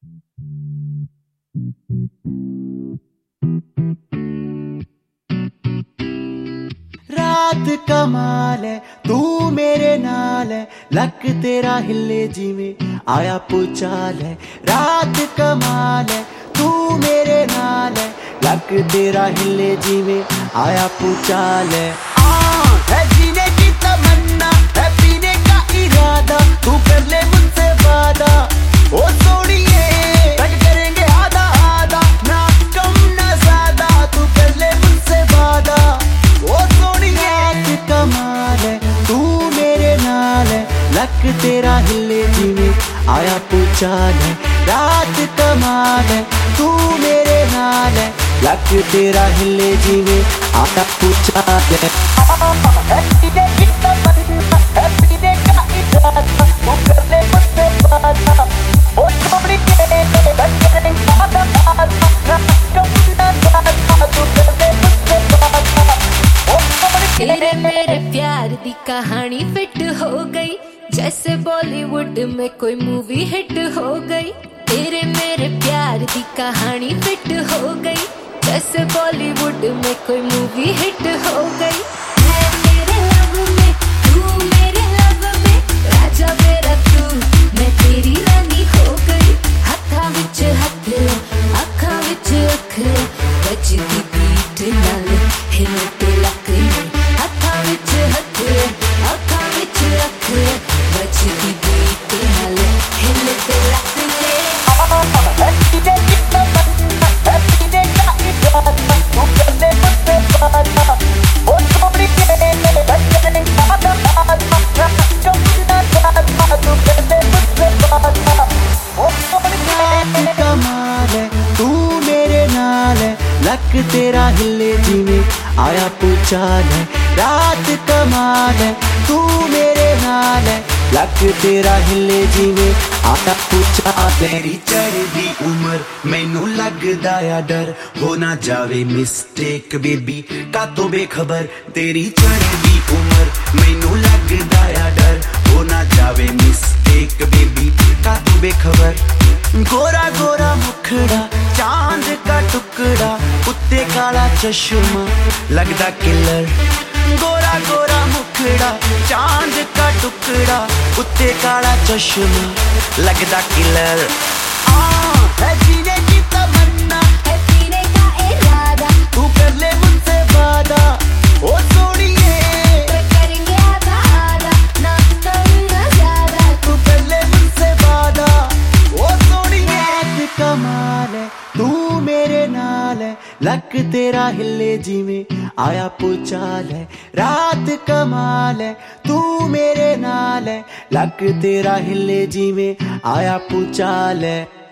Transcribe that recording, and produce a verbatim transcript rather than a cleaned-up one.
रात कमाल है तू मेरे नाल है, लक तेरा हिले जिवें आया पुचाल है। रात कमाल है तू मेरे नाल है, लक तेरा हिले जिवें आया पुचाल है। आ है जीने की तमन्ना है पीने का इरादा, तू कर ले मुझसे वादा ओ सोनिए, तक करेंगे आधा आधा ना कम ना ज्यादा, तू कर ले मुझसे वादा ओ सोनिए। रात कमाल है तू मेरे नाल है, लक तेरा हिले जिवें आया पुचाल है। रात कमाल है तू मेरे नाल है, लक तेरा हिले जिवें आया पुचाल है। तेरे मेरे प्यार दी कहानी फिट हो गई, जैसे बॉलीवुड में कोई मूवी हिट हो गई। तेरे मेरे प्यार दी कहानी फिट हो गई, जैसे बॉलीवुड में कोई मूवी हिट हो गई। मैं तेरे लव में तू मेरे लव में, राजा मेरा तू मैं तेरी रानी हो गई। हत्था विच हथ अखां विच अख, बजदी बीट नाल हिल ते लक ने। हत्था विच हथ अखां विच अख, बजदी बीट नाल हिल ते लक ने। कमाल है तू मेरे नाल है, लक तेरा हिले जिवें आया पुचाल है। रात कमाल है तू मेरे नाल है, लक तेरा हिले जिवें आया पुचाल। तेरी चढ़दी उमर मैनू लगदा आ डर, हो ना जावे मिस्टेक बेबी कातों बेखबर। तेरी चढ़दी उमर मैनू लगदा आ डर, हो ना जावे मिस्टेक बेबी कातों बेखबर। गोरा गोरा मुखड़ा चांद का टुकड़ा, उत्ते काला चश्मा लगदा किलर। गोरा गोरा मुखड़ा चांद का टुकड़ा, उत्ते काला चश्मा लगदा किलर। आ है जीने की तमन्ना है पीने का इरादा, तू कर ले मुझसे वादा ओ सोनिए, तो करेंगे आधा आधा ना कम ना ज्यादा। तू कर ले मुझसे वादा ओ सोनिए। रात कमाल है तू मेरे नाल है, लक तेरा हिले जिवें आया पुचाल है। रात कमाल है तू मेरे नाल है, लक तेरा हिले जिवें आया पुचाल है।